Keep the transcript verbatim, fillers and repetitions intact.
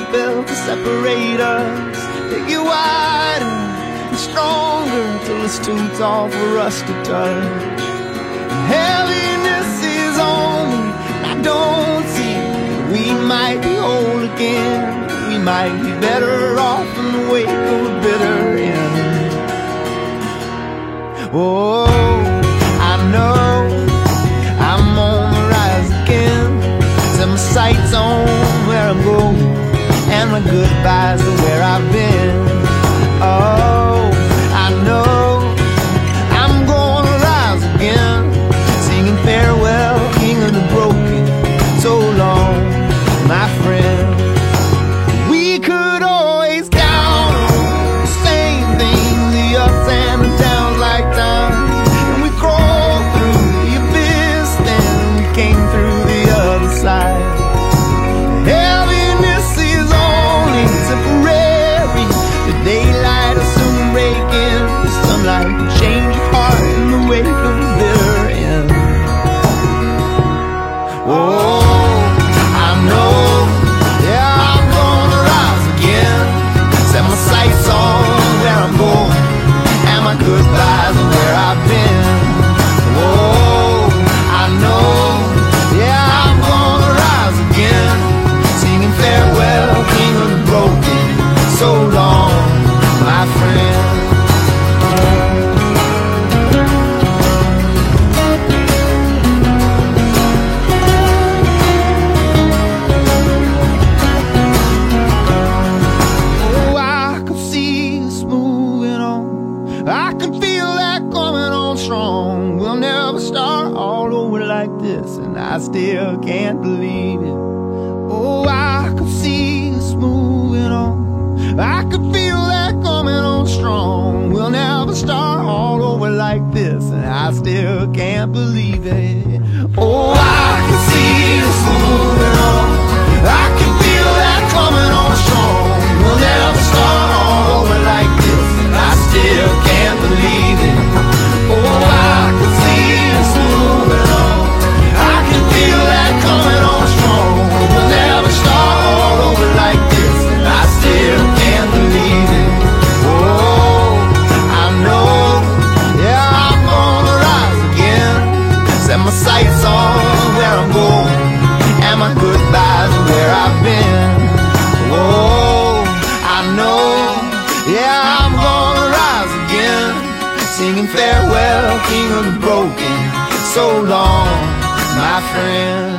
built to separate us. They get wider and stronger till it's too tall for us to touch. Heaviness is only, I don't see. We might be whole again. We might be better off in the wake of a bitter end. Oh, I know I'm on the rise again. Set my sights on where I'm going, and my goodbyes are where I've been. Oh, I know I'm gonna rise again, singing farewell, king of the broken. So long, my friend. We could always count on the same things, the ups and the downs like time. And we crawled through the abyss, then we came through the other side. Heaviness is only temporary. The daylight will soon break in. The sunlight can change your heart in the wake of a bitter end. Oh, sights on where I'm going, and my goodbyes are where I've been. Oh, I know, yeah, I'm gonna rise again, singing farewell, king of the broken. So long, my friend. I can feel that coming on strong. We'll never start all over like this, and I still can't believe it. Oh, I can see us moving on. I can feel that coming on strong. We'll never start all over like this, and I still can't believe it. Oh, I can see us moving on. I can feel that coming on strong. We'll never start all over like this, and I still can't believe it. Oh, I can see us moving on. I can feel that coming on strong. We'll never start all over like this, and I still can't believe it. Oh, I know, yeah, I'm gonna rise again. Set my sights on where I'm going, and my goodbyes are where I've been. Oh, I know, yeah, I'm gonna rise again, singing farewell, king of the broken. So long, my friend.